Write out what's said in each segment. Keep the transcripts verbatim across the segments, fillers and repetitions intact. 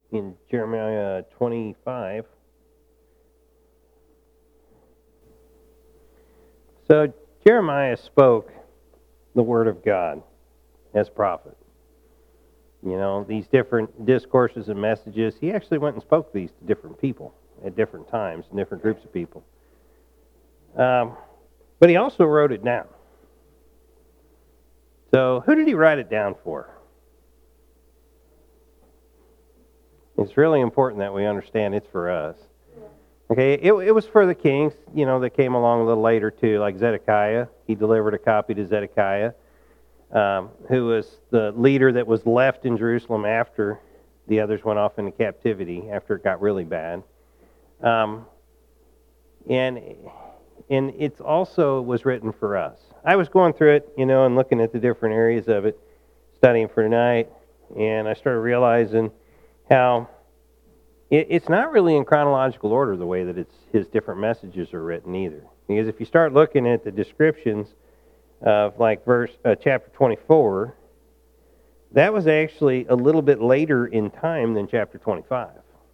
in Jeremiah twenty-five. So Jeremiah spoke the word of God as prophet. You know, these different discourses and messages, he actually went and spoke these to different people at different times, and different groups of people. Um, but he also wrote it down. So who did he write it down for? It's really important that we understand it's for us. Okay, it, it was for the kings, you know, that came along a little later too, like Zedekiah. He delivered a copy to Zedekiah, um, who was the leader that was left in Jerusalem after the others went off into captivity, after it got really bad. Um, and and it also was written for us. I was going through it, you know, and looking at the different areas of it, studying for tonight, and I started realizing how it, it's not really in chronological order the way that it's his different messages are written either. Because if you start looking at the descriptions of like verse uh, chapter twenty-four, that was actually a little bit later in time than chapter twenty-five.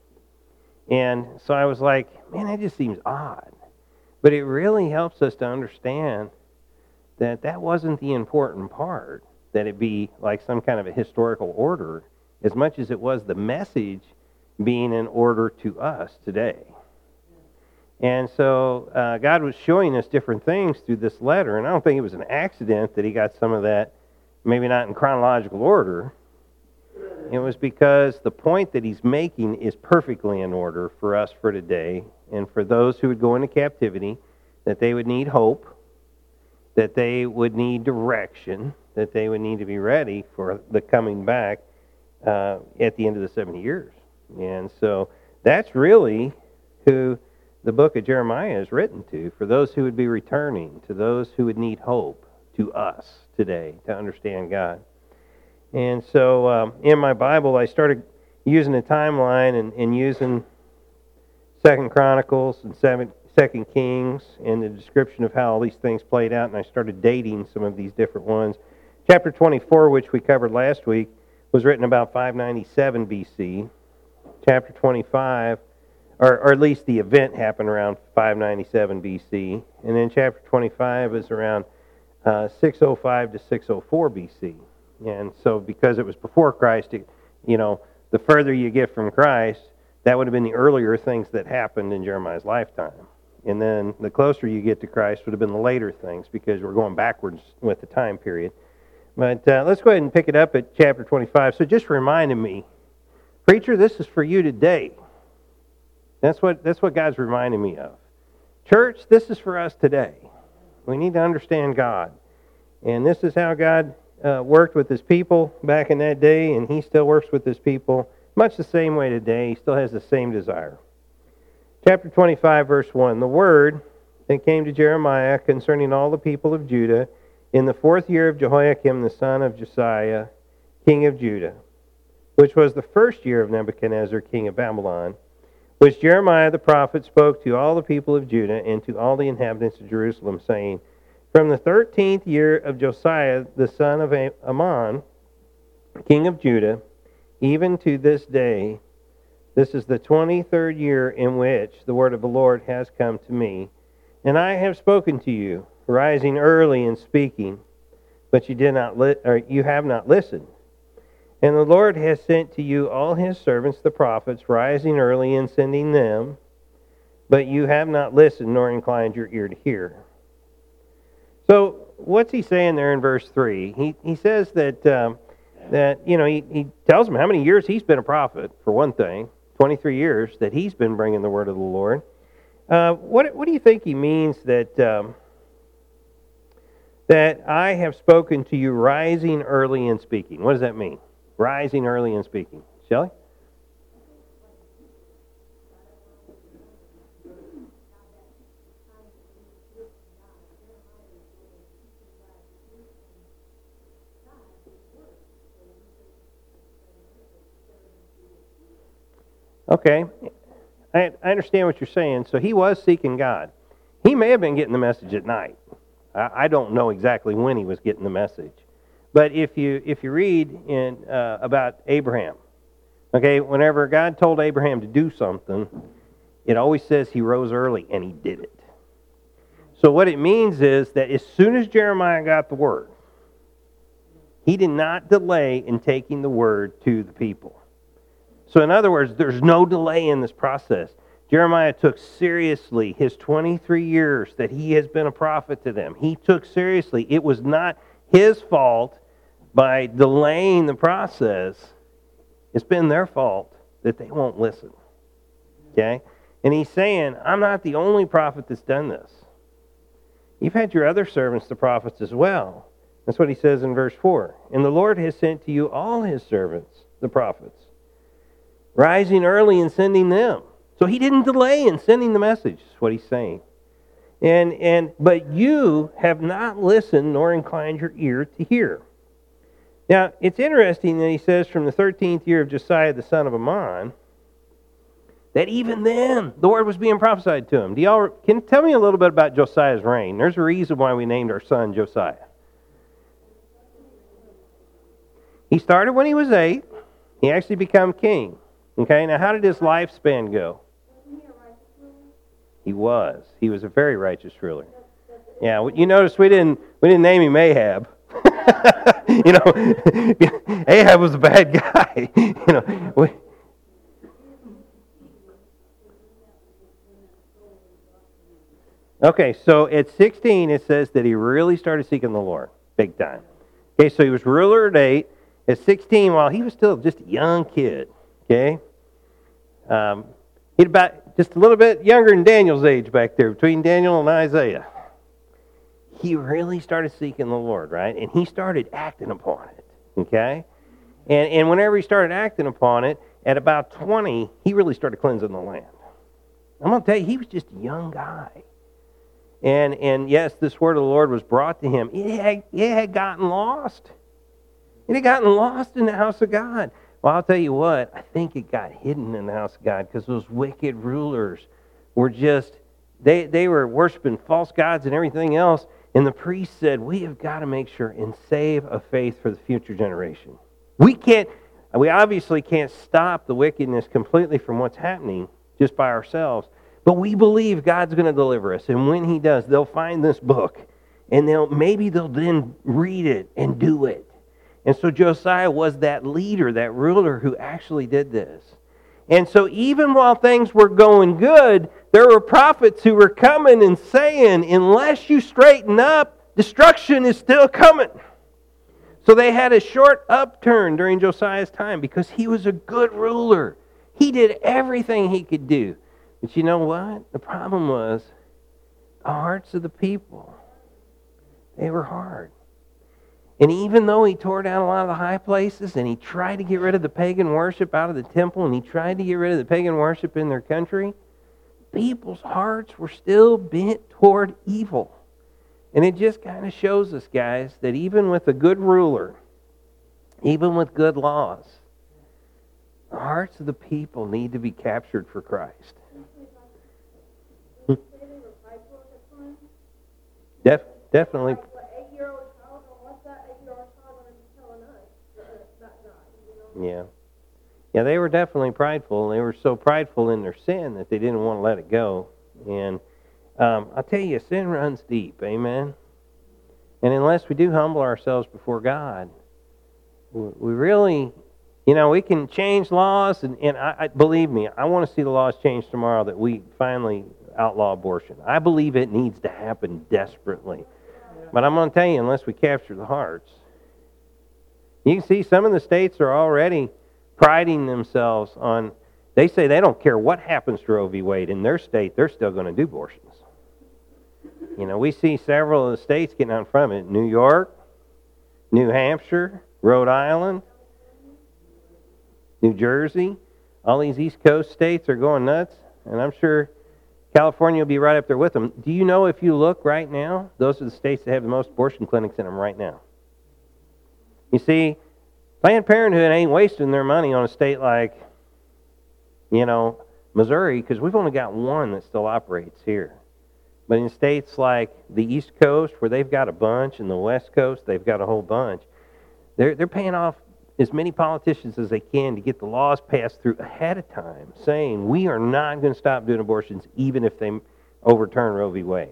And so I was like, man, that just seems odd. But it really helps us to understand that that wasn't the important part, that it be like some kind of a historical order, as much as it was the message being in order to us today. And so uh, God was showing us different things through this letter, and I don't think it was an accident that he got some of that, maybe not in chronological order. It was because the point that he's making is perfectly in order for us for today, and for those who would go into captivity, that they would need hope, that they would need direction, that they would need to be ready for the coming back uh, at the end of the seventy years. And so that's really who the book of Jeremiah is written to, for those who would be returning, to those who would need hope, to us today, to understand God. And so um, in my Bible, I started using a timeline and, and using Second Chronicles and Seven, Second Kings and the description of how all these things played out, and I started dating some of these different ones. Chapter twenty-four, which we covered last week, was written about five ninety-seven B C. Chapter twenty-five, or, or at least the event happened around five ninety-seven B C. And then chapter twenty-five is around uh, six oh five to six oh four B C. And so because it was before Christ, it, you know, the further you get from Christ, that would have been the earlier things that happened in Jeremiah's lifetime. And then the closer you get to Christ would have been the later things, because we're going backwards with the time period. But uh, let's go ahead and pick it up at chapter twenty-five. So just reminding me, preacher, this is for you today. That's what, that's what God's reminding me of. Church, this is for us today. We need to understand God. And this is how God uh, worked with his people back in that day, and he still works with his people much the same way today. He still has the same desire. Chapter twenty-five, verse one, the word that came to Jeremiah concerning all the people of Judah in the fourth year of Jehoiakim the son of Josiah, king of Judah, which was the first year of Nebuchadnezzar, king of Babylon, which Jeremiah the prophet spoke to all the people of Judah and to all the inhabitants of Jerusalem, saying, from the thirteenth year of Josiah the son of Ammon, king of Judah, even to this day, this is the twenty-third year in which the word of the Lord has come to me. And I have spoken to you, rising early and speaking, but you did not li- or you have not listened. And the Lord has sent to you all his servants, the prophets, rising early and sending them, but you have not listened nor inclined your ear to hear. So what's he saying there in verse three? He he says that um, that you know he, he tells them how many years he's been a prophet, for one thing. twenty-three years that he's been bringing the word of the Lord. Uh, what what do you think he means that um, that I have spoken to you rising early and speaking? What does that mean? Rising early and speaking. Shelley? Okay. I, I understand what you're saying. So he was seeking God. He may have been getting the message at night. I, I don't know exactly when he was getting the message. But if you if you read in uh, about Abraham, Okay, whenever God told Abraham to do something, it always says he rose early and he did it. So what it means is that as soon as Jeremiah got the word, he did not delay in taking the word to the people. So in other words, there's no delay in this process. Jeremiah took seriously his twenty-three years that he has been a prophet to them. He took seriously. It was not his fault by delaying the process. It's been their fault that they won't listen. Okay? And he's saying, I'm not the only prophet that's done this. You've had your other servants, the prophets, as well. That's what he says in verse four. And the Lord has sent to you all his servants, the prophets, rising early and sending them. So he didn't delay in sending the message, is what he's saying. And and but you have not listened nor inclined your ear to hear. Now, it's interesting that he says from the thirteenth year of Josiah the son of Ammon, that even then the word was being prophesied to him. Do y'all can tell me a little bit about Josiah's reign? There's a reason why we named our son Josiah. He started when he was eight. He actually became king. Okay, now how did his lifespan go? He was. He was a very righteous ruler. Yeah, you notice we didn't we didn't name him Ahab. you know, Ahab was a bad guy. you know. We, okay, so at sixteen it says that he really started seeking the Lord, big time. Okay, so he was ruler at eight. At sixteen, while he was still just a young kid, okay, um, he'd about just a little bit younger than Daniel's age back there, between Daniel and Isaiah. He really started seeking the Lord, right? And he started acting upon it, okay? And and whenever he started acting upon it, at about twenty, he really started cleansing the land. I'm going to tell you, he was just a young guy. And and yes, this word of the Lord was brought to him. It had, it had gotten lost. It had gotten lost in the house of God. Well, I'll tell you what, I think it got hidden in the house of God because those wicked rulers were just, they, they were worshiping false gods and everything else. And the priest said, we have got to make sure and save a faith for the future generation. We can't, we obviously can't stop the wickedness completely from what's happening just by ourselves. But we believe God's going to deliver us. And when he does, they'll find this book. And they'll maybe they'll then read it and do it. And so Josiah was that leader, that ruler who actually did this. And so even while things were going good, there were prophets who were coming and saying, unless you straighten up, destruction is still coming. So they had a short upturn during Josiah's time because he was a good ruler. He did everything he could do. But you know what? The problem was the hearts of the people. They were hard. And even though he tore down a lot of the high places and he tried to get rid of the pagan worship out of the temple and he tried to get rid of the pagan worship in their country, people's hearts were still bent toward evil. And it just kind of shows us, guys, that even with a good ruler, even with good laws, the hearts of the people need to be captured for Christ. Def, definitely. Yeah. Yeah, they were definitely prideful. They were so prideful in their sin that they didn't want to let it go. And um, I'll tell you, sin runs deep. Amen? And unless we do humble ourselves before God, we really, you know, we can change laws. And, and I, I believe me, I want to see the laws changed tomorrow that we finally outlaw abortion. I believe it needs to happen desperately. But I'm going to tell you, unless we capture the hearts, you can see some of the states are already priding themselves on, they say they don't care what happens to Roe v. Wade. In their state, they're still going to do abortions. You know, we see several of the states getting out in front of it. New York, New Hampshire, Rhode Island, New Jersey. All these East Coast states are going nuts. And I'm sure California will be right up there with them. Do you know if you look right now, those are the states that have the most abortion clinics in them right now. You see, Planned Parenthood ain't wasting their money on a state like, you know, Missouri, because we've only got one that still operates here. But in states like the East Coast, where they've got a bunch, and the West Coast, they've got a whole bunch, they're, they're paying off as many politicians as they can to get the laws passed through ahead of time, saying we are not going to stop doing abortions even if they overturn Roe v. Wade.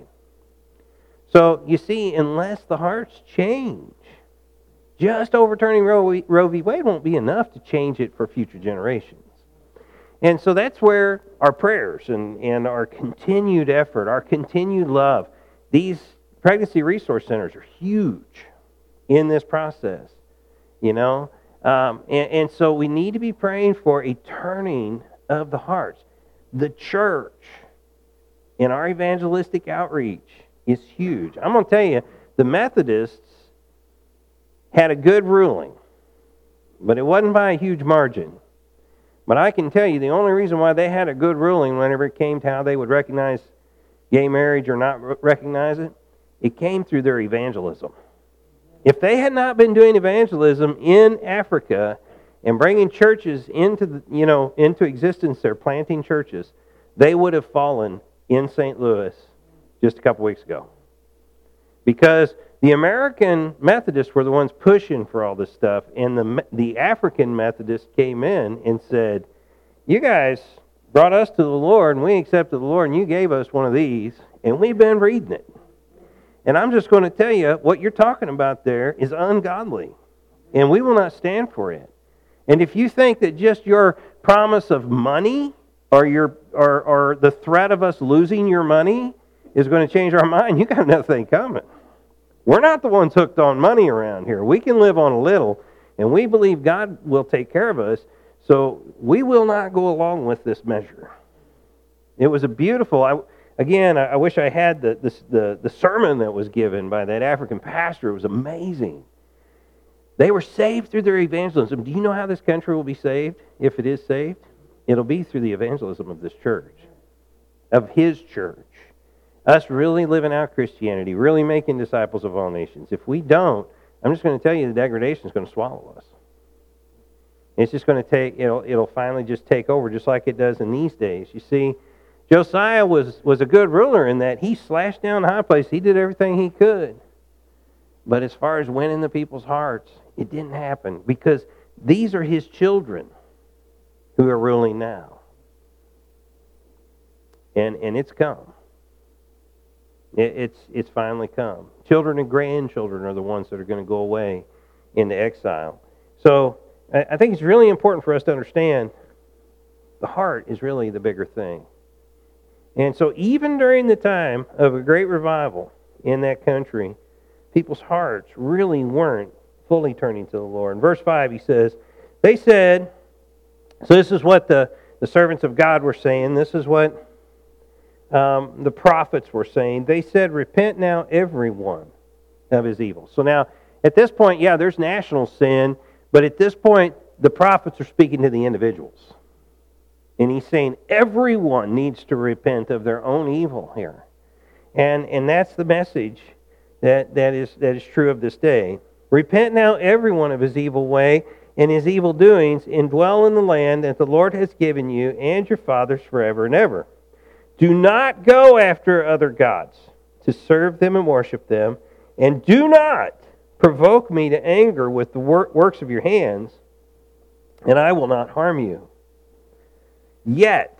So, you see, unless the hearts change, just overturning Roe, Roe v. Wade won't be enough to change it for future generations. And so that's where our prayers and, and our continued effort, our continued love, these pregnancy resource centers are huge in this process, you know. Um, and, and so we need to be praying for a turning of the hearts. The church in our evangelistic outreach is huge. I'm going to tell you, the Methodists had a good ruling, but it wasn't by a huge margin. But I can tell you the only reason why they had a good ruling whenever it came to how they would recognize gay marriage or not recognize it, it came through their evangelism. If they had not been doing evangelism in Africa and bringing churches into the, you know, into existence, they're planting churches, they would have fallen in Saint Louis just a couple weeks ago. Because the American Methodists were the ones pushing for all this stuff, and the the African Methodists came in and said, you guys brought us to the Lord, and we accepted the Lord, and you gave us one of these, and we've been reading it. And I'm just going to tell you, what you're talking about there is ungodly, and we will not stand for it. And if you think that just your promise of money or your or, or the threat of us losing your money is going to change our mind, you got another thing coming. We're not the ones hooked on money around here. We can live on a little, and we believe God will take care of us, so we will not go along with this measure. It was a beautiful, I, again, I, I wish I had the, the, the, the sermon that was given by that African pastor. It was amazing. They were saved through their evangelism. Do you know how this country will be saved, if it is saved? It'll be through the evangelism of this church, of His church. Us really living out Christianity, really making disciples of all nations. If we don't, I'm just going to tell you the degradation is going to swallow us. It's just going to take, it'll, it'll finally just take over just like it does in these days. You see, Josiah was, was a good ruler in that he slashed down the high place. He did everything he could. But as far as winning the people's hearts, it didn't happen because these are his children who are ruling now. And, and it's come. It's it's finally come. Children and grandchildren are the ones that are going to go away into exile. So I think it's really important for us to understand the heart is really the bigger thing. And so even during the time of a great revival in that country, people's hearts really weren't fully turning to the Lord. In verse five, he says, they said, so this is what the, the servants of God were saying. This is what Um, the prophets were saying. They said, repent now everyone of his evil. So now, at this point, yeah, there's national sin, but at this point, the prophets are speaking to the individuals. And he's saying everyone needs to repent of their own evil here. And and that's the message that, that is that is true of this day. Repent now everyone of his evil way and his evil doings, and dwell in the land that the Lord has given you and your fathers forever and ever. Do not go after other gods to serve them and worship them, and do not provoke me to anger with the works of your hands, and I will not harm you. Yet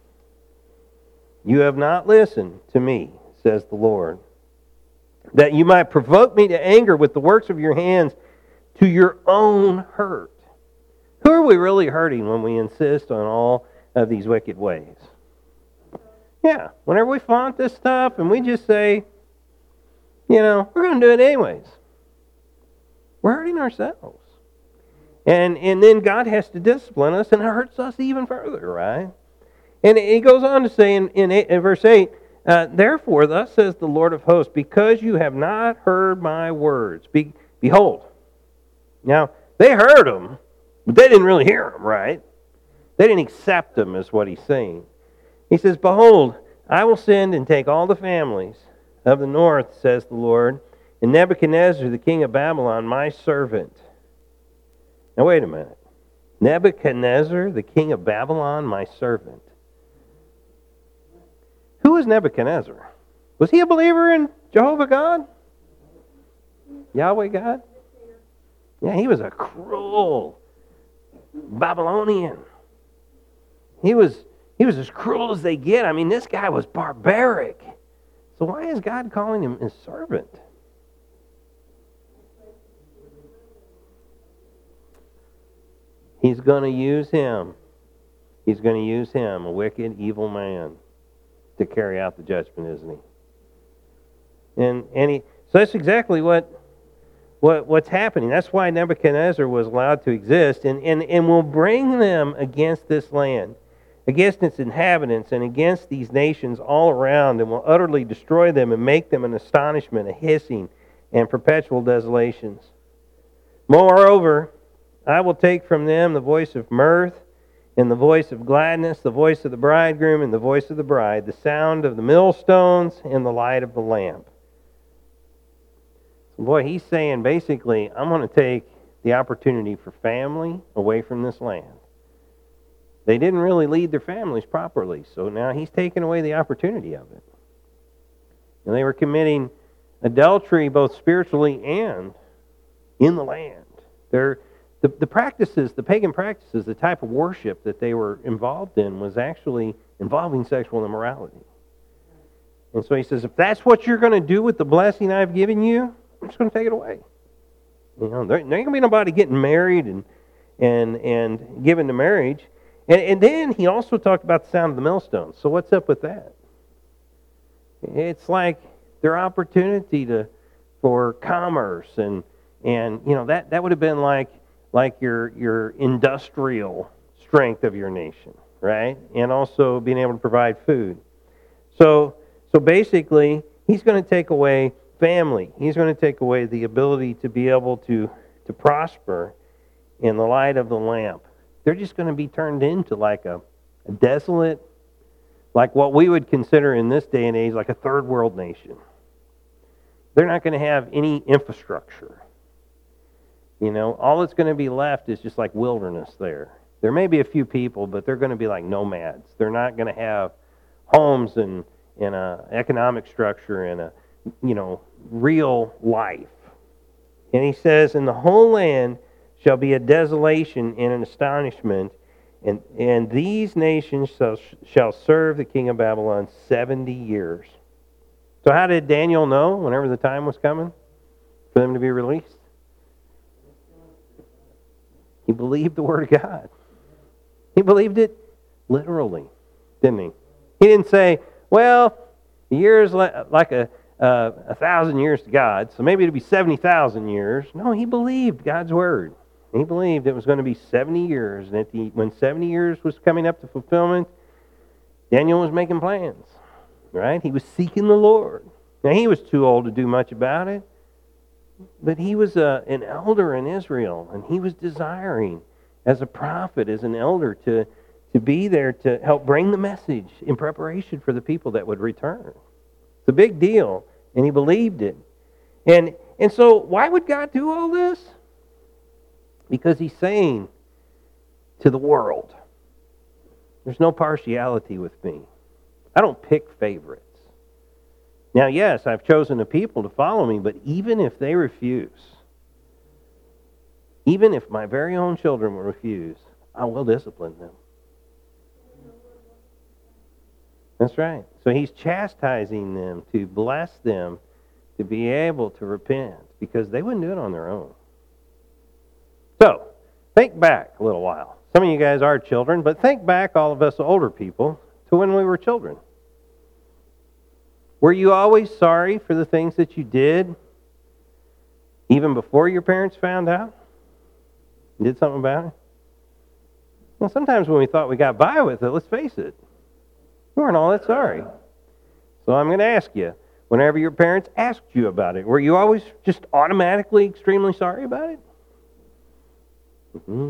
you have not listened to me, says the Lord, that you might provoke me to anger with the works of your hands to your own hurt. Who are we really hurting when we insist on all of these wicked ways? Yeah, whenever we flaunt this stuff and we just say, you know, we're going to do it anyways, we're hurting ourselves. And and then God has to discipline us, and it hurts us even further, right? And he goes on to say in, in, eight, in verse eight, uh, therefore, thus says the Lord of hosts, because you have not heard my words, be, behold. Now, they heard them, but they didn't really hear them, right? They didn't accept them, is what he's saying. He says, behold, I will send and take all the families of the north, says the Lord, and Nebuchadnezzar, the king of Babylon, my servant. Now wait a minute. Nebuchadnezzar, the king of Babylon, my servant. Who was Nebuchadnezzar? Was he a believer in Jehovah God? Yahweh God? Yeah, he was a cruel Babylonian. He was he was as cruel as they get. I mean, this guy was barbaric. So why is God calling him his servant? He's going to use him. He's going to use him, a wicked, evil man, to carry out the judgment, isn't he? And and he so that's exactly what what what's happening. That's why Nebuchadnezzar was allowed to exist, and, and, and will bring them against this land, against its inhabitants, and against these nations all around, and will utterly destroy them and make them an astonishment, a hissing, and perpetual desolations. Moreover, I will take from them the voice of mirth, and the voice of gladness, the voice of the bridegroom, and the voice of the bride, the sound of the millstones, and the light of the lamp. So boy, he's saying basically, I'm going to take the opportunity for family away from this land. They didn't really lead their families properly, so now he's taking away the opportunity of it. And they were committing adultery both spiritually and in the land. They're The, the practices, the pagan practices, the type of worship that they were involved in was actually involving sexual immorality. And so he says, if that's what you're going to do with the blessing I've given you, I'm just going to take it away. You know, there, there ain't going to be nobody getting married and and and given to marriage. And, and then he also talked about the sound of the millstones. So what's up with that? It's like their opportunity to for commerce and and you know that that would have been like like your your industrial strength of your nation, right? And also being able to provide food. So so basically, he's going to take away family. He's going to take away the ability to be able to, to prosper in the light of the lamp. They're just going to be turned into like a, a desolate, like what we would consider in this day and age like a third world nation. They're not going to have any infrastructure. You know, all that's going to be left is just like wilderness there. There may be a few people, but they're going to be like nomads. They're not going to have homes and, and an economic structure and a, you know, real life. And he says, and the whole land shall be a desolation and an astonishment, and, and these nations shall, shall serve the king of Babylon seventy years. So how did Daniel know whenever the time was coming for them to be released? He believed the Word of God. He believed it literally, didn't he? He didn't say, well, a year is like a, uh, a thousand years to God, so maybe it'll be seventy thousand years. No, he believed God's Word. He believed it was going to be seventy years, and at the, when seventy years was coming up to fulfillment, Daniel was making plans, right? He was seeking the Lord. Now, he was too old to do much about it, but he was a, an elder in Israel, and he was desiring, as a prophet, as an elder, to, to be there to help bring the message in preparation for the people that would return. It's a big deal, and he believed it. And, and so why would God do all this? Because he's saying to the world, there's no partiality with me. I don't pick favorites. Now, yes, I've chosen a people to follow me, but even if they refuse, even if my very own children will refuse, I will discipline them. That's right. So he's chastising them to bless them to be able to repent because they wouldn't do it on their own. So, think back a little while. Some of you guys are children, but think back, all of us older people, to when we were children. Were you always sorry for the things that you did even before your parents found out? Did something about it? Well, sometimes when we thought we got by with it, let's face it, we weren't all that sorry. So I'm going to ask you, whenever your parents asked you about it, were you always just automatically extremely sorry about it? Mm-hmm.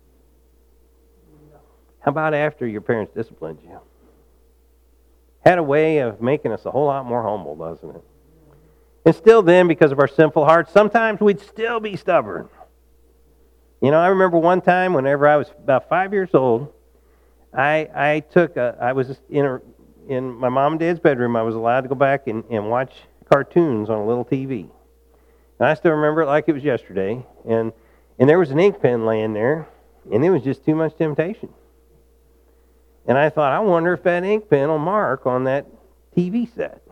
How about after your parents disciplined you? Had a way of making us a whole lot more humble, doesn't it? And still then, because of our sinful hearts, sometimes we'd still be stubborn. You know, I remember one time whenever I was about five years old, I I took a, I was in a, in my mom and dad's bedroom. I was allowed to go back and, and watch cartoons on a little T V. And I still remember it like it was yesterday. And And there was an ink pen laying there, and it was just too much temptation. And I thought, I wonder if that ink pen will mark on that T V set.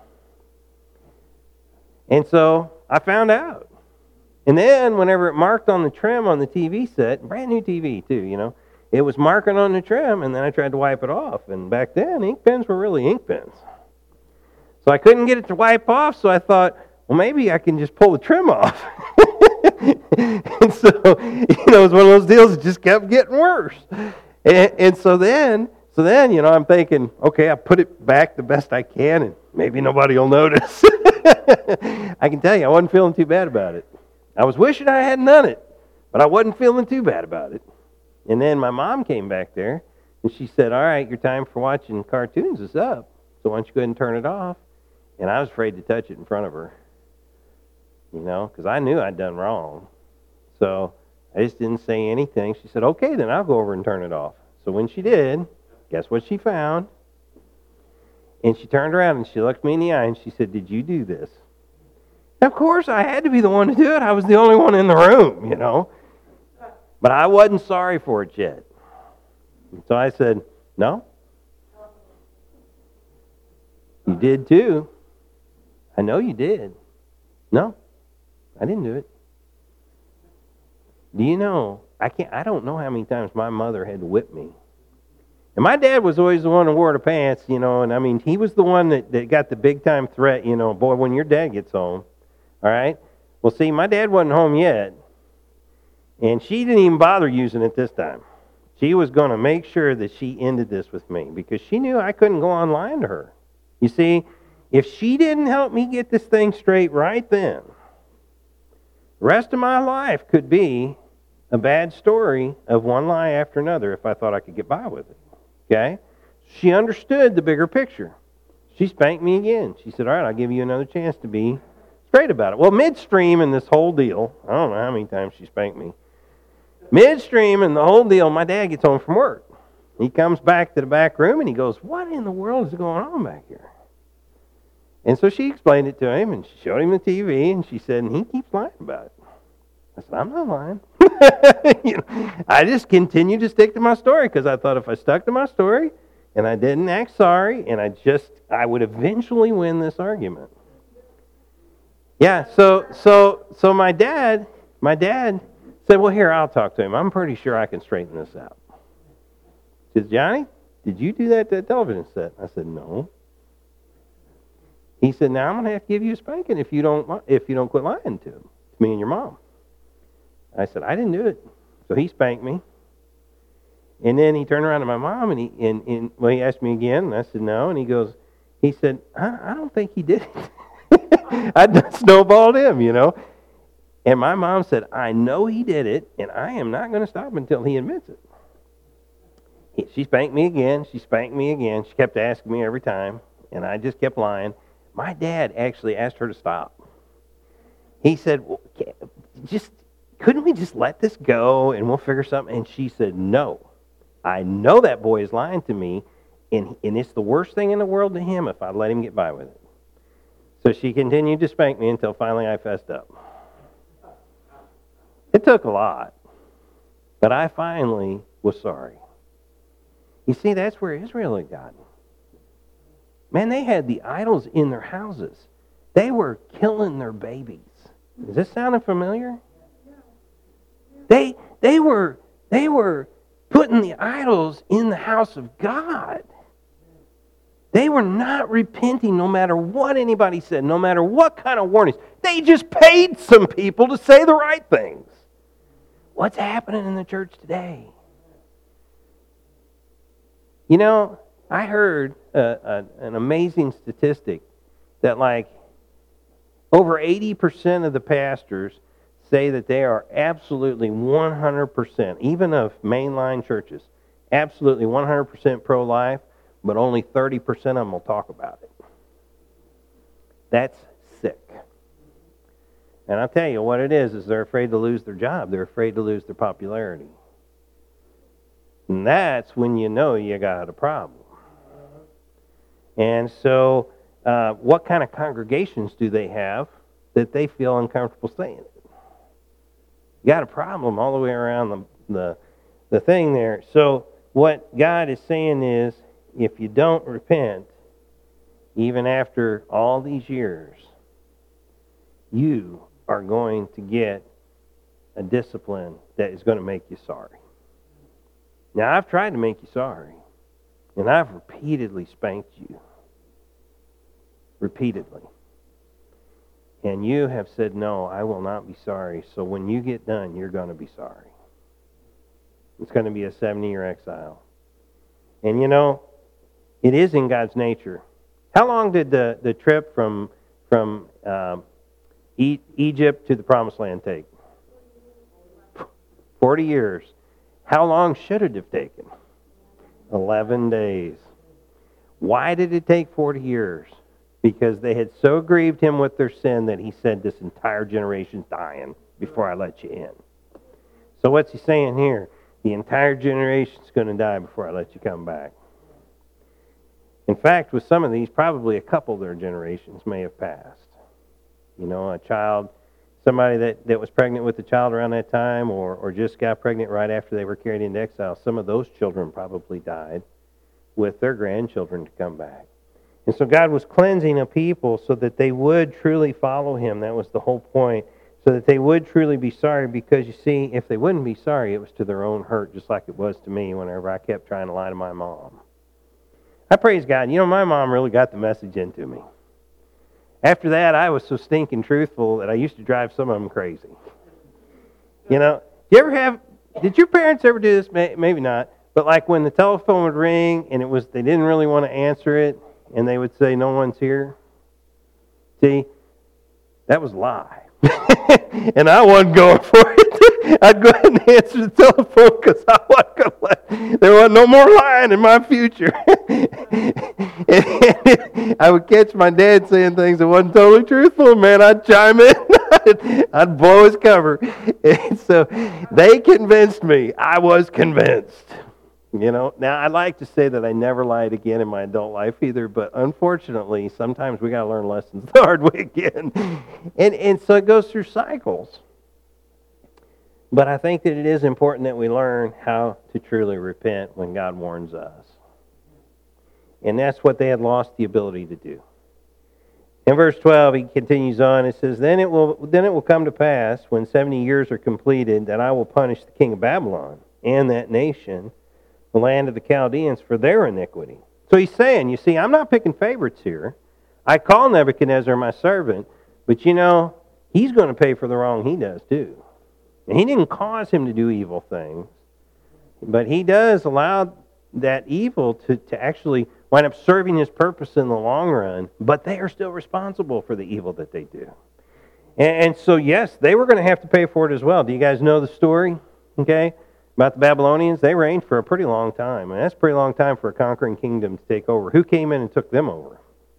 And so I found out. And then whenever it marked on the trim on the T V set, brand new T V too, you know, it was marking on the trim, and then I tried to wipe it off. And back then, ink pens were really ink pens. So I couldn't get it to wipe off, so I thought, well, maybe I can just pull the trim off. And so, you know, it was one of those deals that just kept getting worse. And, and so then, so then, you know, I'm thinking, okay, I put it back the best I can, and maybe nobody will notice. I can tell you, I wasn't feeling too bad about it. I was wishing I hadn't done it, but I wasn't feeling too bad about it. And then my mom came back there, and she said, all right, your time for watching cartoons is up, so why don't you go ahead and turn it off? And I was afraid to touch it in front of her, you know, because I knew I'd done wrong. So I just didn't say anything. She said, okay, then I'll go over and turn it off. So when she did, guess what she found? And she turned around and she looked me in the eye and she said, did you do this? Of course, I had to be the one to do it. I was the only one in the room, you know. But I wasn't sorry for it yet. And so I said, no. You did too. I know you did. No, I didn't do it. Do you know, I can't. I don't know how many times my mother had to whip me. And my dad was always the one who wore the pants, you know, and I mean, he was the one that, that got the big-time threat, you know, boy, when your dad gets home, all right? Well, see, my dad wasn't home yet, and she didn't even bother using it this time. She was going to make sure that she ended this with me because she knew I couldn't go on lying to her. You see, if she didn't help me get this thing straight right then, the rest of my life could be a bad story of one lie after another if I thought I could get by with it. Okay? She understood the bigger picture. She spanked me again. She said, all right, I'll give you another chance to be straight about it. Well, midstream in this whole deal, I don't know how many times she spanked me. Midstream in the whole deal, my dad gets home from work. He comes back to the back room and he goes, what in the world is going on back here? And so she explained it to him and she showed him the T V and she said, and he keeps lying about it. I said, I'm not lying. You know, I just continued to stick to my story because I thought if I stuck to my story and I didn't act sorry and I just, I would eventually win this argument. Yeah, so so so my dad, my dad said, well, here, I'll talk to him. I'm pretty sure I can straighten this out. He says, Johnny, did you do that to that television set? I said, no. He said, now I'm going to have to give you a spanking if you don't if you don't quit lying to him, to me and your mom. I said, I didn't do it. So he spanked me. And then he turned around to my mom and he and, and well, he asked me again, and I said no. And he goes, he said, I, I don't think he did it. I snowballed him, you know. And my mom said, I know he did it, and I am not going to stop until he admits it. He, she spanked me again. She spanked me again. She kept asking me every time, and I just kept lying. My dad actually asked her to stop. He said, well, just couldn't we just let this go and we'll figure something? And she said, no. I know that boy is lying to me, and, and it's the worst thing in the world to him if I let him get by with it. So she continued to spank me until finally I fessed up. It took a lot, but I finally was sorry. You see, that's where Israel had gotten. Man, they had the idols in their houses. They were killing their babies. Is this sounding familiar? They they were they were putting the idols in the house of God. They were not repenting no matter what anybody said, no matter what kind of warnings. They just paid some people to say the right things. What's happening in the church today? You know, I heard a, a, an amazing statistic that like over eighty percent of the pastors say that they are absolutely one hundred percent, even of mainline churches, absolutely one hundred percent pro-life, but only thirty percent of them will talk about it. That's sick. And I'll tell you what it is, is they're afraid to lose their job. They're afraid to lose their popularity. And that's when you know you got a problem. And so, uh, what kind of congregations do they have that they feel uncomfortable saying it? You got a problem all the way around the, the, the thing there. So what God is saying is, if you don't repent, even after all these years, you are going to get a discipline that is going to make you sorry. Now, I've tried to make you sorry, and I've repeatedly spanked you. Repeatedly. And you have said, no, I will not be sorry. So when you get done, you're going to be sorry. It's going to be a seventy-year exile. And you know, it is in God's nature. How long did the, the trip from, from um, e- Egypt to the Promised Land take? Forty years. How long should it have taken? Eleven days. Why did it take forty years? Because they had so grieved him with their sin that he said, this entire generation's dying before I let you in. So what's he saying here? The entire generation's going to die before I let you come back. In fact, with some of these, probably a couple of their generations may have passed. You know, a child, somebody that, that was pregnant with a child around that time, or, or just got pregnant right after they were carried into exile, some of those children probably died with their grandchildren to come back. And so God was cleansing a people so that they would truly follow him. That was the whole point. So that they would truly be sorry, because you see, if they wouldn't be sorry, it was to their own hurt, just like it was to me whenever I kept trying to lie to my mom. I praise God. You know, my mom really got the message into me. After that, I was so stinking truthful that I used to drive some of them crazy. You know, you ever have, did your parents ever do this? Maybe not. But like when the telephone would ring and it was, they didn't really want to answer it, and they would say, no one's here. See, that was a lie. And I wasn't going for it. I'd go ahead and answer the telephone because I wasn't going to let, there wasn't no more lying in my future. And I would catch my dad saying things that wasn't totally truthful. Man, I'd chime in. I'd, I'd blow his cover. And so they convinced me. I was convinced. You know, now I like to say that I never lied again in my adult life either, but unfortunately, sometimes we got to learn lessons the hard way again. And and so it goes through cycles. But I think that it is important that we learn how to truly repent when God warns us. And that's what they had lost the ability to do. In verse twelve, he continues on. It says, Then it will then it will come to pass, when seventy years are completed, that I will punish the king of Babylon and that nation, the land of the Chaldeans, for their iniquity. So he's saying, you see, I'm not picking favorites here. I call Nebuchadnezzar my servant, but you know, he's going to pay for the wrong he does too. And he didn't cause him to do evil things, but he does allow that evil to, to actually wind up serving his purpose in the long run, but they are still responsible for the evil that they do. And, and so, yes, they were going to have to pay for it as well. Do you guys know the story? Okay? About the Babylonians, they reigned for a pretty long time. And that's a pretty long time for a conquering kingdom to take over. Who came in and took them over?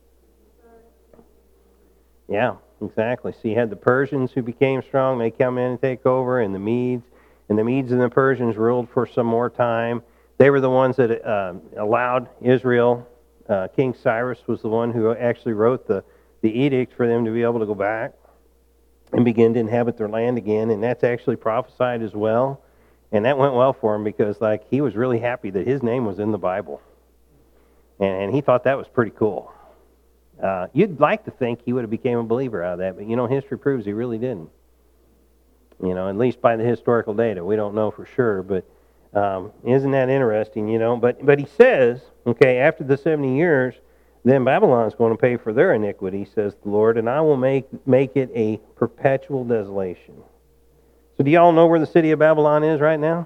Yeah, exactly. So you had the Persians who became strong. They come in and take over, and the Medes. And the Medes and the Persians ruled for some more time. They were the ones that uh, allowed Israel. Uh, King Cyrus was the one who actually wrote the, the edict for them to be able to go back and begin to inhabit their land again. And that's actually prophesied as well. And that went well for him because, like, he was really happy that his name was in the Bible. And, and he thought that was pretty cool. Uh, you'd like to think he would have became a believer out of that, but, you know, history proves he really didn't. You know, at least by the historical data. We don't know for sure, but um, isn't that interesting, you know? But, but he says, okay, after the seventy years, then Babylon's going to pay for their iniquity, says the Lord, and I will make, make it a perpetual desolation. So do y'all know where the city of Babylon is right now?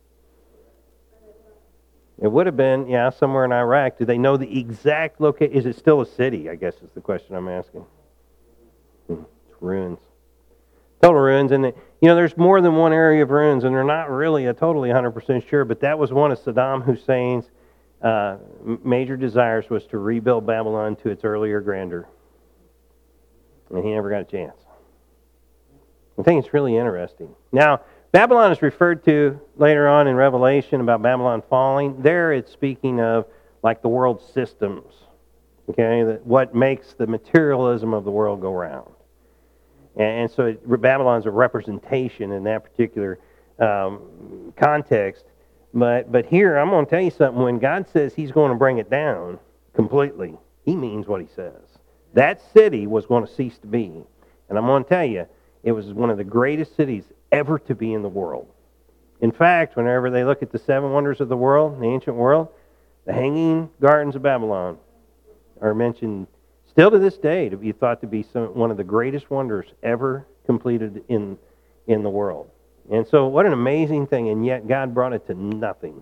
It would have been, yeah, somewhere in Iraq. Do they know the exact location? Is it still a city, I guess is the question I'm asking. Hmm. It's ruins. Total ruins. And, you know, there's more than one area of ruins, and they're not really a totally one hundred percent sure, but that was one of Saddam Hussein's uh, major desires, was to rebuild Babylon to its earlier grandeur. And he never got a chance. I think it's really interesting. Now, Babylon is referred to later on in Revelation about Babylon falling. There it's speaking of like the world systems, okay, that what makes the materialism of the world go round. And so it, Babylon's a representation in that particular um, context. But, but here, I'm going to tell you something. When God says he's going to bring it down completely, he means what he says. That city was going to cease to be. And I'm going to tell you, it was one of the greatest cities ever to be in the world. In fact, whenever they look at the seven wonders of the world, the ancient world, the Hanging Gardens of Babylon are mentioned still to this day to be thought to be some, one of the greatest wonders ever completed in, in the world. And so what an amazing thing, and yet God brought it to nothing.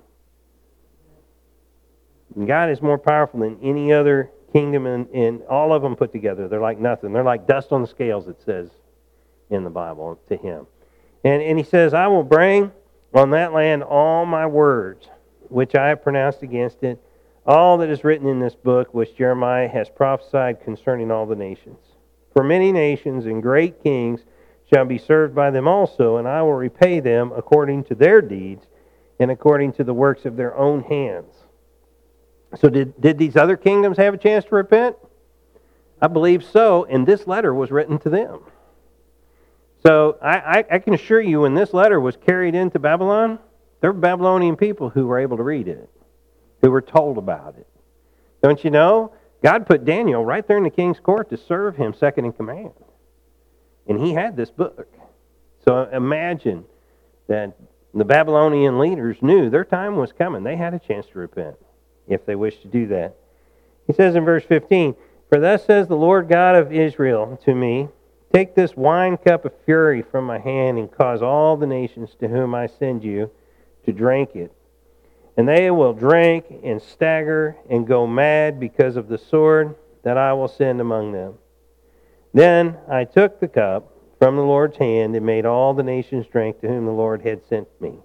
And God is more powerful than any other kingdom, and, and all of them put together. They're like nothing. They're like dust on the scales, it says in the Bible to him. And, and he says, I will bring on that land all my words, which I have pronounced against it, all that is written in this book, which Jeremiah has prophesied concerning all the nations. For many nations and great kings shall be served by them also, and I will repay them according to their deeds and according to the works of their own hands. So did, did these other kingdoms have a chance to repent? I believe so, and this letter was written to them. So I, I, I can assure you, when this letter was carried into Babylon, there were Babylonian people who were able to read it, who were told about it. Don't you know? God put Daniel right there in the king's court to serve him second in command. And he had this book. So imagine that the Babylonian leaders knew their time was coming. They had a chance to repent if they wished to do that. He says in verse fifteen, For thus says the Lord God of Israel to me, Take this wine cup of fury from my hand and cause all the nations to whom I send you to drink it. And they will drink and stagger and go mad because of the sword that I will send among them. Then I took the cup from the Lord's hand and made all the nations drink to whom the Lord had sent me.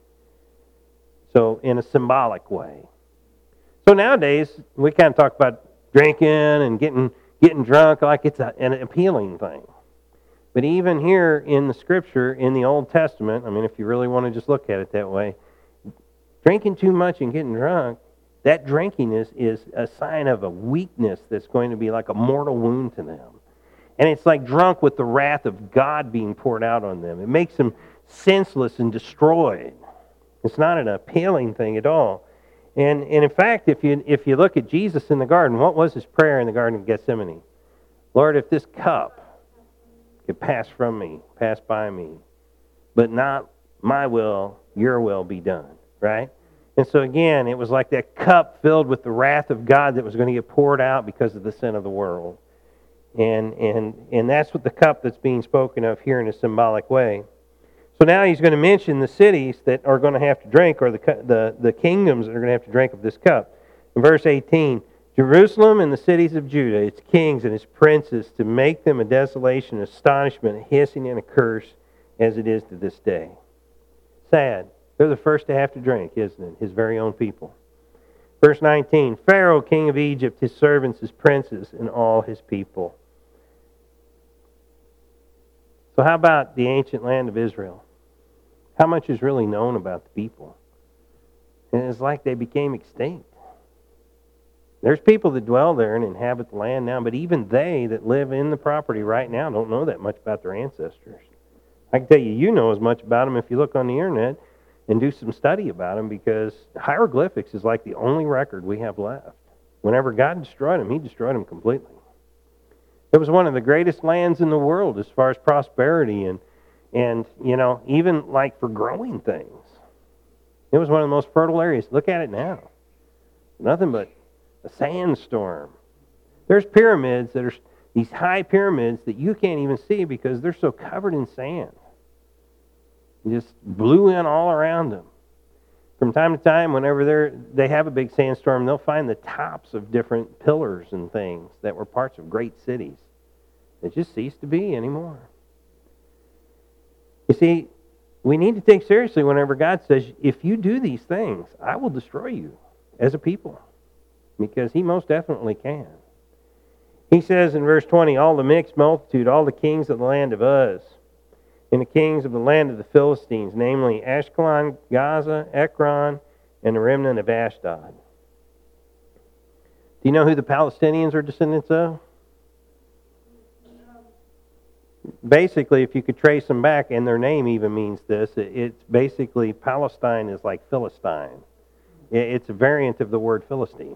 So in a symbolic way. So nowadays, we kind of talk about drinking and getting getting drunk like it's a, an appealing thing. But even here in the Scripture, in the Old Testament, I mean, if you really want to just look at it that way, drinking too much and getting drunk, that drinking is, is a sign of a weakness that's going to be like a mortal wound to them. And it's like drunk with the wrath of God being poured out on them. It makes them senseless and destroyed. It's not an appealing thing at all. And, and in fact, if you, if you look at Jesus in the garden, what was his prayer in the Garden of Gethsemane? Lord, if this cup could pass from me, pass by me, but not my will, your will be done, right? And so again, it was like that cup filled with the wrath of God that was going to get poured out because of the sin of the world. And, and, and that's what the cup that's being spoken of here in a symbolic way. So now he's going to mention the cities that are going to have to drink, or the, the, the kingdoms that are going to have to drink of this cup. In verse eighteen, Jerusalem and the cities of Judah, its kings and its princes, to make them a desolation, astonishment, a hissing, and a curse, as it is to this day. Sad. They're the first to have to drink, isn't it? His very own people. Verse nineteen, Pharaoh, king of Egypt, his servants, his princes, and all his people. So how about the ancient land of Israel? How much is really known about the people? And it's like they became extinct. There's people that dwell there and inhabit the land now, but even they that live in the property right now don't know that much about their ancestors. I can tell you, you know as much about them if you look on the internet and do some study about them, because hieroglyphics is like the only record we have left. Whenever God destroyed them, he destroyed them completely. It was one of the greatest lands in the world as far as prosperity and, and you know, even like for growing things. It was one of the most fertile areas. Look at it now. Nothing but a sandstorm. There's pyramids that are these high pyramids that you can't even see because they're so covered in sand. It just blew in all around them. From time to time, whenever they're, they have a big sandstorm, they'll find the tops of different pillars and things that were parts of great cities that just cease to be anymore. You see, we need to take seriously whenever God says, if you do these things, I will destroy you as a people. Because he most definitely can. He says in verse twenty, all the mixed multitude, all the kings of the land of Uz, and the kings of the land of the Philistines, namely Ashkelon, Gaza, Ekron, and the remnant of Ashdod. Do you know who the Palestinians are descendants of? basically, if you could trace them back, and their name even means this, it's basically Palestine is like Philistine. It's a variant of the word Philistine.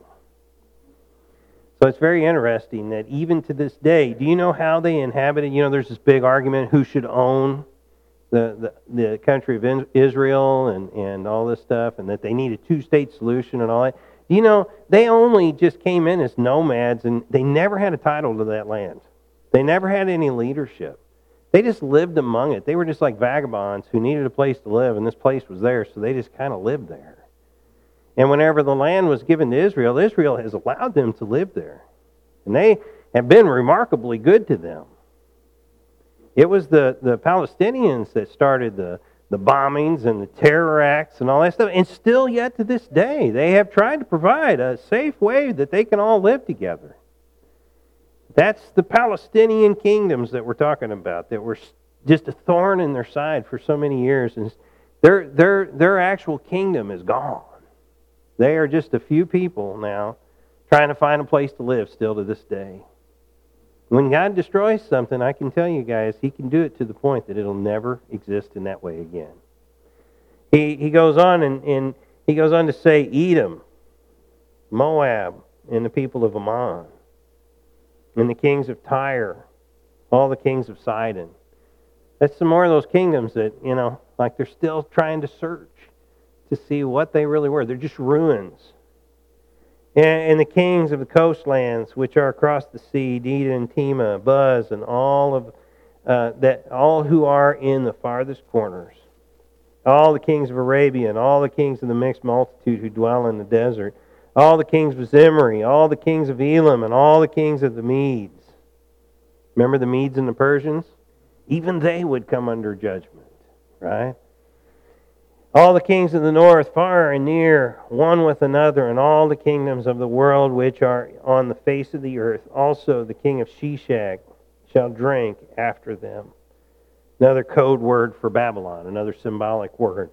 So it's very interesting that even to this day, do you know how they inhabited? You know, there's this big argument who should own the, the, the country of Israel and, and all this stuff, and that they need a two-state solution and all that. Do you know, they only just came in as nomads, and they never had a title to that land. They never had any leadership. They just lived among it. They were just like vagabonds who needed a place to live, and this place was there, so they just kind of lived there. And whenever the land was given to Israel, Israel has allowed them to live there. And they have been remarkably good to them. It was the, the Palestinians that started the, the bombings and the terror acts and all that stuff. And still yet to this day, they have tried to provide a safe way that they can all live together. That's the Palestinian kingdoms that we're talking about, that were just a thorn in their side for so many years. And their, their, their actual kingdom is gone. They are just a few people now trying to find a place to live still to this day. When God destroys something, I can tell you guys, He can do it to the point that it'll never exist in that way again. He he goes on and, and he goes on to say Edom, Moab, and the people of Ammon, and the kings of Tyre, all the kings of Sidon. That's some more of those kingdoms that, you know, like they're still trying to search to see what they really were. They're just ruins. And, and the kings of the coastlands, which are across the sea, Dedan, Tema, Buz, and all of uh, that, all who are in the farthest corners, all the kings of Arabia, and all the kings of the mixed multitude who dwell in the desert, all the kings of Zimri, all the kings of Elam, and all the kings of the Medes. Remember the Medes and the Persians? Even they would come under judgment, right? All the kings of the north, far and near, one with another, and all the kingdoms of the world which are on the face of the earth. Also the king of Sheshach shall drink after them. Another code word for Babylon, another symbolic word.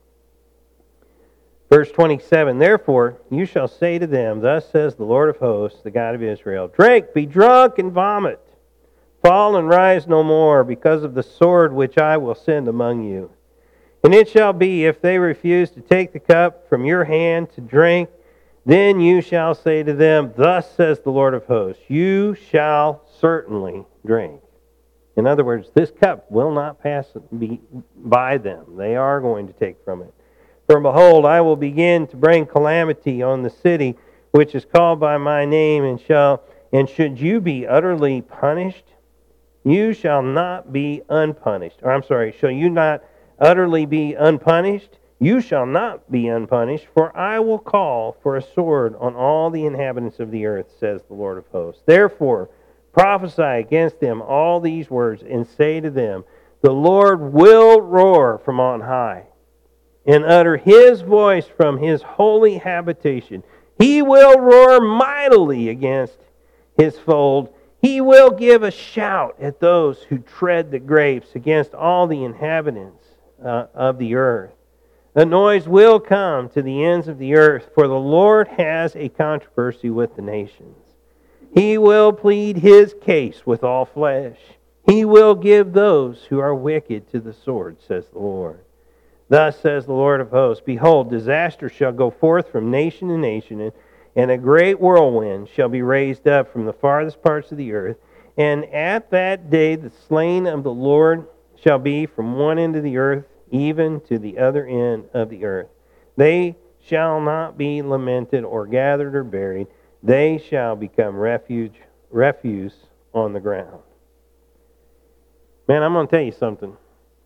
Verse twenty-seven, therefore you shall say to them, thus says the Lord of hosts, the God of Israel, drink, be drunk, and vomit. Fall and rise no more, because of the sword which I will send among you. And it shall be, if they refuse to take the cup from your hand to drink, then you shall say to them, thus says the Lord of hosts, you shall certainly drink. In other words, this cup will not pass by them. They are going to take from it. For behold, I will begin to bring calamity on the city which is called by my name, and shall and should you be utterly punished, you shall not be unpunished. Or I'm sorry, shall you not utterly be unpunished? You shall not be unpunished, for I will call for a sword on all the inhabitants of the earth, says the Lord of hosts. Therefore, prophesy against them all these words, and say to them, the Lord will roar from on high, and utter His voice from His holy habitation. He will roar mightily against His fold. He will give a shout at those who tread the grapes, against all the inhabitants uh, of the earth. The noise will come to the ends of the earth, for the Lord has a controversy with the nations. He will plead His case with all flesh. He will give those who are wicked to the sword, says the Lord. Thus says the Lord of hosts, behold, disaster shall go forth from nation to nation, and, and a great whirlwind shall be raised up from the farthest parts of the earth. And at that day the slain of the Lord shall be from one end of the earth even to the other end of the earth. They shall not be lamented or gathered or buried. They shall become refuge, refuse on the ground. Man, I'm going to tell you something.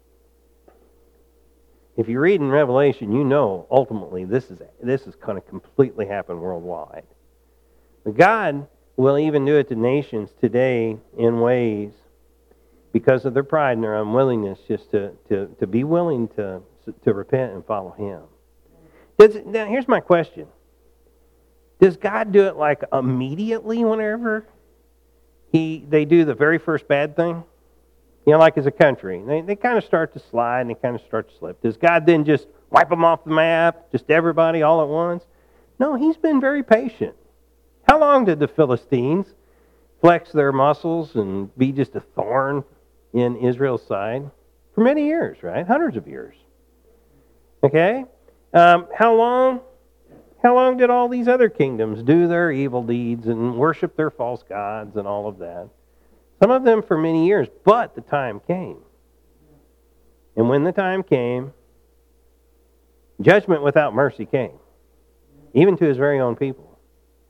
If you read in Revelation, you know ultimately this is this is going to completely happen worldwide. But God will even do it to nations today in ways because of their pride and their unwillingness just to, to, to be willing to, to repent and follow Him. Does, now, here's my question. Does God do it like immediately whenever he they do the very first bad thing? You know, like as a country. They, they kind of start to slide and they kind of start to slip. Does God then just wipe them off the map, just everybody all at once? No, He's been very patient. How long did the Philistines flex their muscles and be just a thorn in Israel's side for many years, right? Hundreds of years. Okay? Um, how long? How long did all these other kingdoms do their evil deeds and worship their false gods and all of that? Some of them for many years, but the time came. And when the time came, judgment without mercy came, even to his very own people.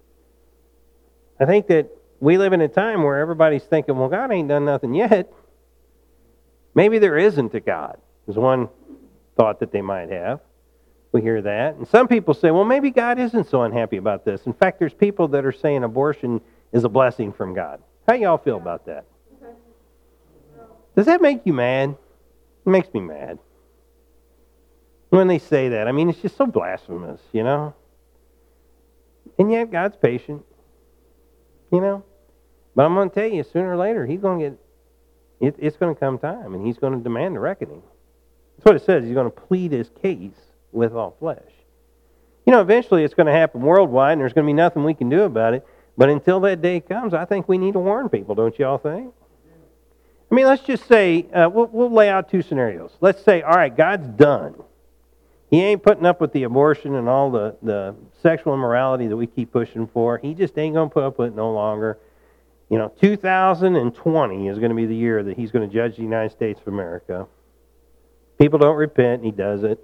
I think that we live in a time where everybody's thinking, well, God ain't done nothing yet. Maybe there isn't a God, is one thought that they might have. We hear that. And some people say, well, maybe God isn't so unhappy about this. In fact, there's people that are saying abortion is a blessing from God. How y'all feel about that? Does that make you mad? It makes me mad when they say that. I mean, it's just so blasphemous, you know? And yet God's patient, you know? But I'm going to tell you, sooner or later, he's going to get, it, it's going to come time, and he's going to demand a reckoning. That's what it says. He's going to plead his case with all flesh. You know, eventually it's going to happen worldwide, and there's going to be nothing we can do about it. But until that day comes, I think we need to warn people, don't you all think? I mean, let's just say, uh, we'll, we'll lay out two scenarios. Let's say, all right, God's done. He ain't putting up with the abortion and all the, the sexual immorality that we keep pushing for. He just ain't going to put up with it no longer. You know, two thousand twenty is going to be the year that he's going to judge the United States of America. People don't repent, and he does it.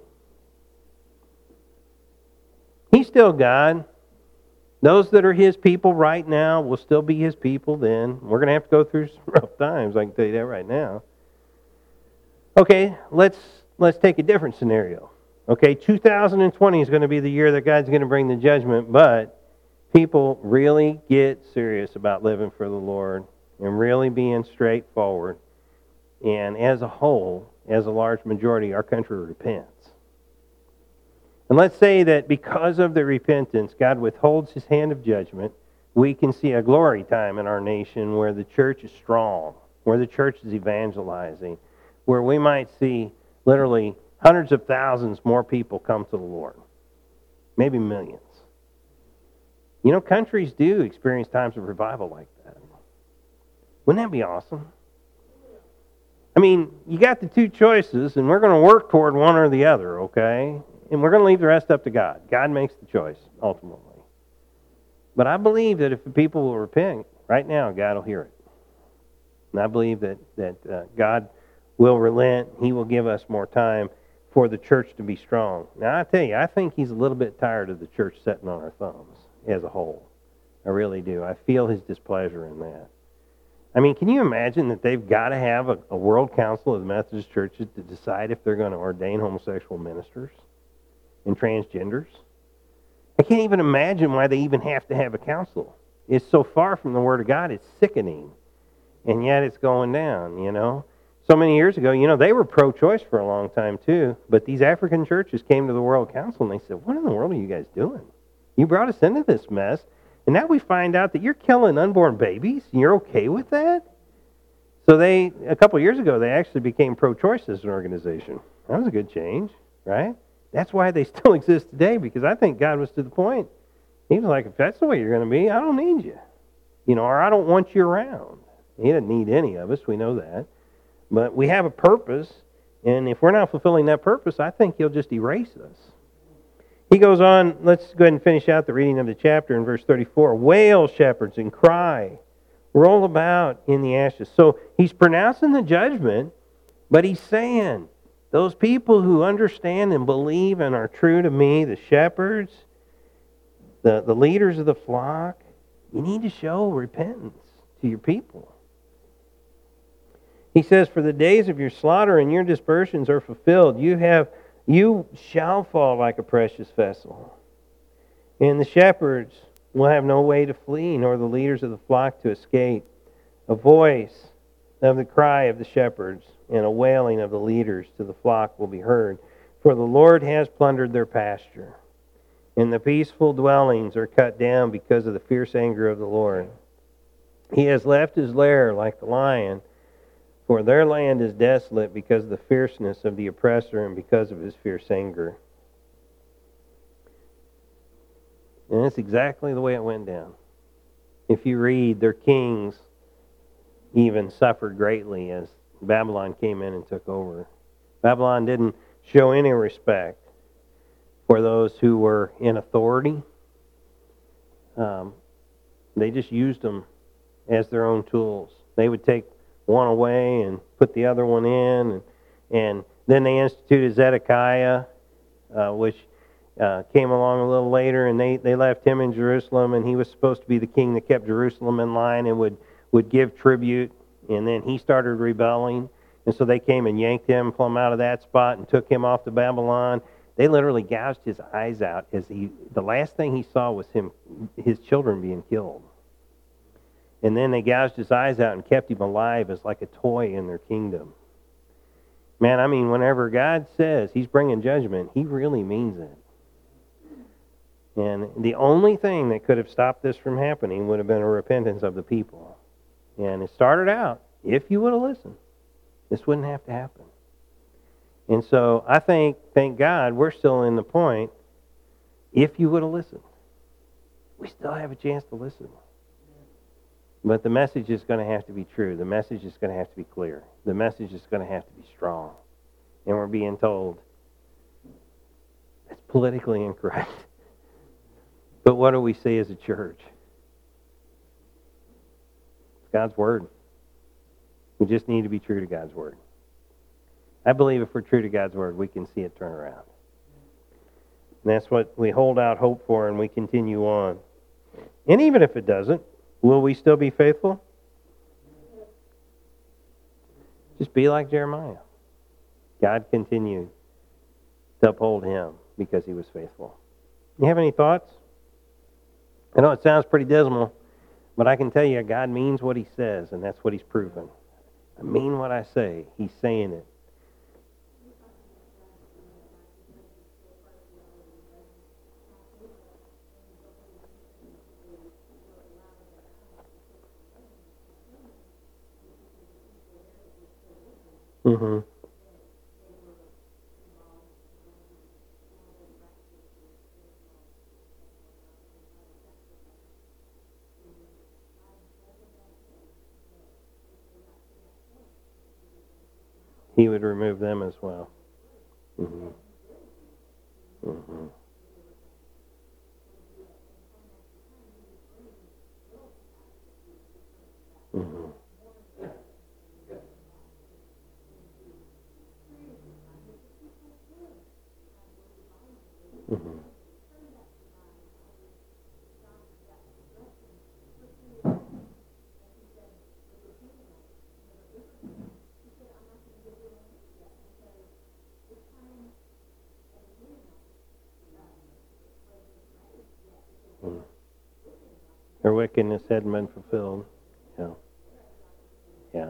He's still God. Those that are his people right now will still be his people then. We're going to have to go through some rough times, I can tell you that right now. Okay, let's let's take a different scenario. Okay, two thousand twenty is going to be the year that God's going to bring the judgment, but people really get serious about living for the Lord and really being straightforward. And as a whole, as a large majority, our country repents. And let's say that because of the repentance, God withholds his hand of judgment. We can see a glory time in our nation where the church is strong, where the church is evangelizing, where we might see literally hundreds of thousands more people come to the Lord, maybe millions. You know, countries do experience times of revival like that. Wouldn't that be awesome? I mean, you got the two choices, and we're going to work toward one or the other, okay? And we're going to leave the rest up to God. God makes the choice, ultimately. But I believe that if the people will repent, right now, God will hear it. And I believe that, that uh, God will relent. He will give us more time for the church to be strong. Now, I tell you, I think he's a little bit tired of the church sitting on our thumbs as a whole. I really do. I feel his displeasure in that. I mean, can you imagine that they've got to have a, a world council of the Methodist churches to decide if they're going to ordain homosexual ministers and transgenders? I can't even imagine why they even have to have a council. It's so far from the Word of God, it's sickening. And yet it's going down, you know. So many years ago, you know, they were pro-choice for a long time too, but these African churches came to the World Council and they said, what in the world are you guys doing? You brought us into this mess, and now we find out that you're killing unborn babies, and you're okay with that? So they, a couple of years ago, they actually became pro-choice as an organization. That was a good change, right? That's why they still exist today, because I think God was to the point. He was like, if that's the way you're going to be, I don't need you. You know, or I don't want you around. He doesn't need any of us, we know that. But we have a purpose, and if we're not fulfilling that purpose, I think he'll just erase us. He goes on, let's go ahead and finish out the reading of the chapter in verse thirty-four. Wail, shepherds, and cry. Roll about in the ashes. So he's pronouncing the judgment, but he's saying, those people who understand and believe and are true to me, the shepherds, the, the leaders of the flock, you need to show repentance to your people. He says, for the days of your slaughter and your dispersions are fulfilled. You have, you shall fall like a precious vessel. And the shepherds will have no way to flee, nor the leaders of the flock to escape. A voice of the cry of the shepherds and a wailing of the leaders to the flock will be heard. For the Lord has plundered their pasture, and the peaceful dwellings are cut down because of the fierce anger of the Lord. He has left his lair like the lion, for their land is desolate because of the fierceness of the oppressor and because of his fierce anger. And that's exactly the way it went down. If you read, their kings even suffered greatly as Babylon came in and took over. Babylon didn't show any respect for those who were in authority. Um, they just used them as their own tools. They would take one away and put the other one in, and, and then they instituted Zedekiah, uh, which uh, came along a little later, and they, they left him in Jerusalem, and he was supposed to be the king that kept Jerusalem in line and would, would give tribute, and then he started rebelling, and so they came and yanked him plumb out of that spot and took him off to Babylon. They literally gouged his eyes out as he, the last thing he saw was him, his children being killed. And then they gouged his eyes out and kept him alive as like a toy in their kingdom. Man, I mean, whenever God says he's bringing judgment, he really means it. And the only thing that could have stopped this from happening would have been a repentance of the people. And it started out, if you would have listened, this wouldn't have to happen. And so I think, thank God, we're still in the point, if you would have listened. We still have a chance to listen. But the message is going to have to be true. The message is going to have to be clear. The message is going to have to be strong. And we're being told it's politically incorrect. But what do we say as a church? It's God's Word. We just need to be true to God's Word. I believe if we're true to God's Word, we can see it turn around. And that's what we hold out hope for, and we continue on. And even if it doesn't, will we still be faithful? Just be like Jeremiah. God continued to uphold him because he was faithful. You have any thoughts? I know it sounds pretty dismal, but I can tell you God means what he says, and that's what he's proven. I mean what I say. He's saying it. Mm-hmm. He would remove them as well. Mm-hmm. Mm-hmm. Mm-hmm. Mm-hmm. Mm. Their wickedness hadn't been fulfilled. Yeah. Yeah.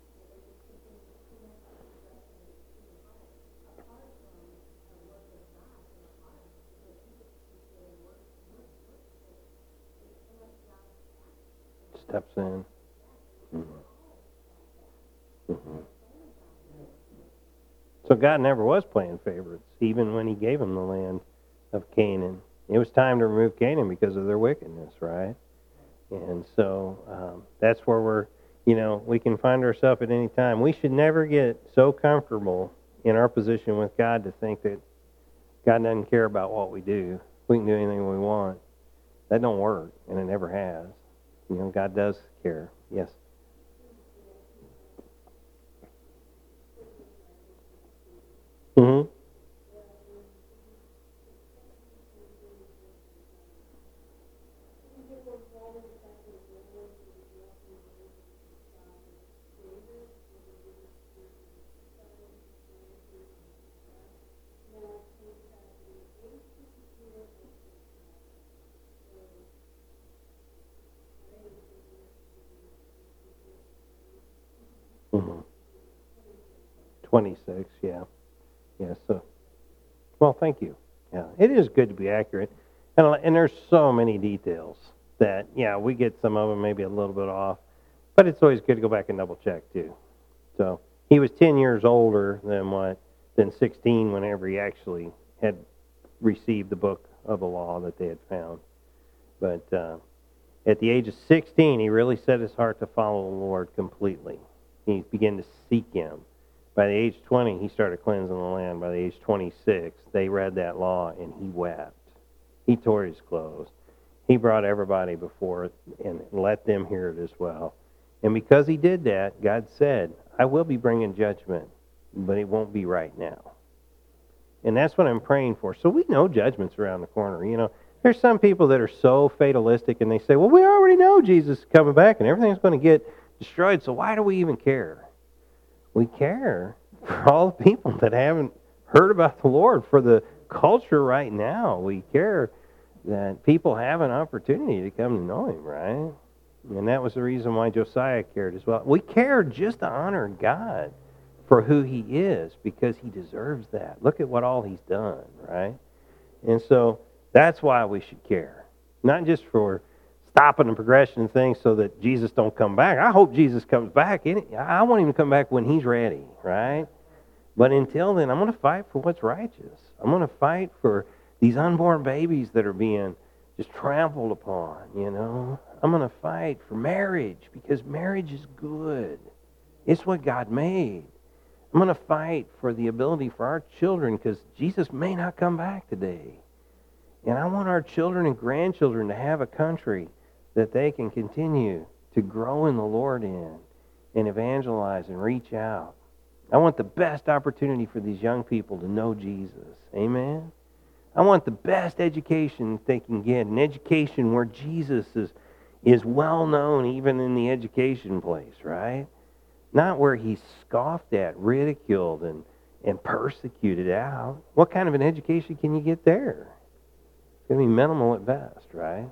Steps in. Mm-hmm. Mm-hmm. So God never was playing favorites, even when he gave them the land of Canaan. It was time to remove Canaan because of their wickedness, right? And so um, that's where we're, you know, we can find ourselves at any time. We should never get so comfortable in our position with God to think that God doesn't care about what we do. We can do anything we want. That don't work, and it never has. You know, God does care. Yes. Mm-hmm. Mm-hmm. twenty-six, yeah. Yeah, so, well, thank you. Yeah, it is good to be accurate. And, and there's so many details that, yeah, we get some of them maybe a little bit off. But it's always good to go back and double check, too. So, he was ten years older than what, than sixteen whenever he actually had received the book of the law that they had found. But uh, at the age of sixteen, he really set his heart to follow the Lord completely. He began to seek him. By the age twenty, he started cleansing the land. By the age twenty-six, they read that law, and he wept. He tore his clothes. He brought everybody before it and let them hear it as well. And because he did that, God said, I will be bringing judgment, but it won't be right now. And that's what I'm praying for. So we know judgment's around the corner. You know, there's some people that are so fatalistic, and they say, well, we already know Jesus is coming back, and everything's going to get destroyed, so why do we even care? We care for all the people that haven't heard about the Lord, for the culture right now. We care that people have an opportunity to come to know Him, right? And that was the reason why Josiah cared as well. We care just to honor God for who He is, because He deserves that. Look at what all He's done, right? And so that's why we should care. Not just for stopping the progression of things so that Jesus don't come back. I hope Jesus comes back. I want Him to come back when He's ready, right? But until then, I'm going to fight for what's righteous. I'm going to fight for these unborn babies that are being just trampled upon, you know. I'm going to fight for marriage, because marriage is good. It's what God made. I'm going to fight for the ability for our children, because Jesus may not come back today. And I want our children and grandchildren to have a country that they can continue to grow in the Lord in and evangelize and reach out. I want the best opportunity for these young people to know Jesus. Amen? I want the best education they can get, an education where Jesus is, is well known even in the education place, right? Not where He's scoffed at, ridiculed, and, and persecuted out. What kind of an education can you get there? It's going to be minimal at best, right?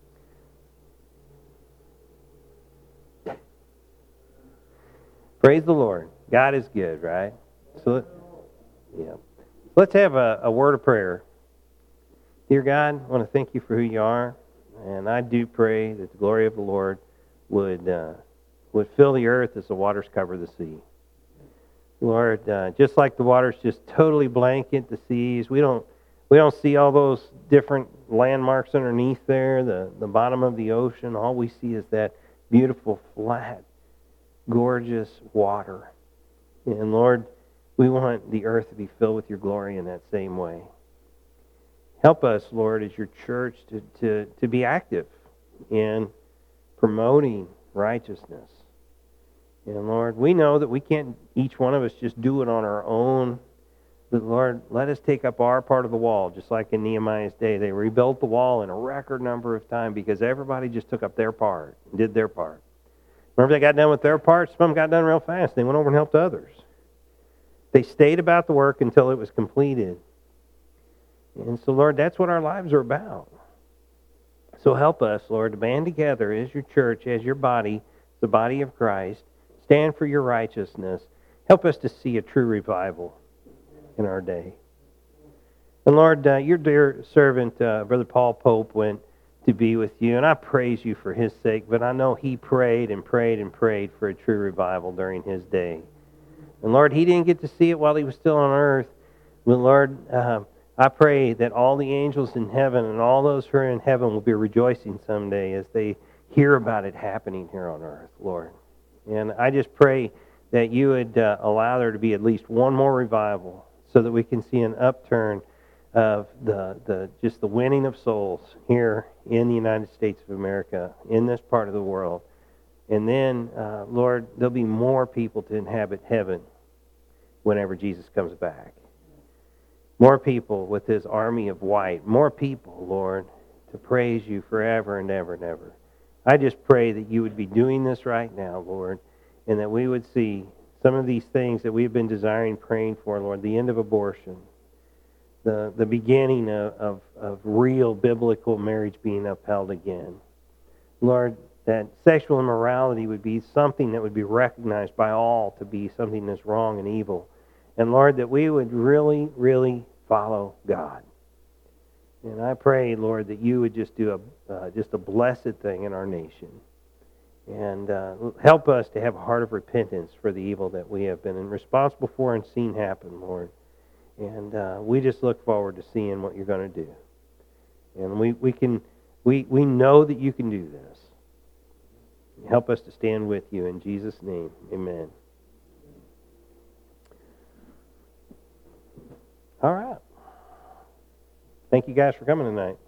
Praise the Lord. God is good, right? So, yeah. Let's have a, a word of prayer. Dear God, I want to thank You for who You are, and I do pray that the glory of the Lord would uh, would fill the earth as the waters cover the sea. Lord, uh, just like the waters just totally blanket the seas, we don't we don't see all those different landmarks underneath there, the, the bottom of the ocean. All we see is that beautiful, flat, gorgeous water. And Lord, we want the earth to be filled with Your glory in that same way. Help us, Lord, as Your church to, to, to be active in promoting righteousness. And Lord, we know that we can't, each one of us, just do it on our own. But Lord, let us take up our part of the wall, just like in Nehemiah's day. They rebuilt the wall in a record number of times because everybody just took up their part and did their part. Whenever they got done with their part, some of them got done real fast. They went over and helped others. They stayed about the work until it was completed. And so, Lord, that's what our lives are about. So help us, Lord, to band together as Your church, as Your body, the body of Christ. Stand for Your righteousness. Help us to see a true revival in our day. And Lord, uh, Your dear servant, uh, Brother Paul Pope, went to be with You, and I praise You for his sake, but I know he prayed and prayed and prayed for a true revival during his day. And Lord, he didn't get to see it while he was still on earth, but Lord, uh, I pray that all the angels in heaven and all those who are in heaven will be rejoicing someday as they hear about it happening here on earth, Lord. And I just pray that You would uh, allow there to be at least one more revival so that we can see an upturn of the, the just the winning of souls here in the United States of America, in this part of the world. And then, uh, Lord, there'll be more people to inhabit heaven whenever Jesus comes back. More people with His army of white. More people, Lord, to praise You forever and ever and ever. I just pray that You would be doing this right now, Lord, and that we would see some of these things that we've been desiring, praying for, Lord, the end of abortion, the, the beginning of, of, of real biblical marriage being upheld again. Lord, that sexual immorality would be something that would be recognized by all to be something that's wrong and evil. And Lord, that we would really, really follow God. And I pray, Lord, that You would just do a uh, just a blessed thing in our nation. And uh, help us to have a heart of repentance for the evil that we have been responsible for and seen happen, Lord. And uh, we just look forward to seeing what You're going to do. And we, we can we we know that You can do this. Help us to stand with You in Jesus' name. Amen. All right. Thank you guys for coming tonight.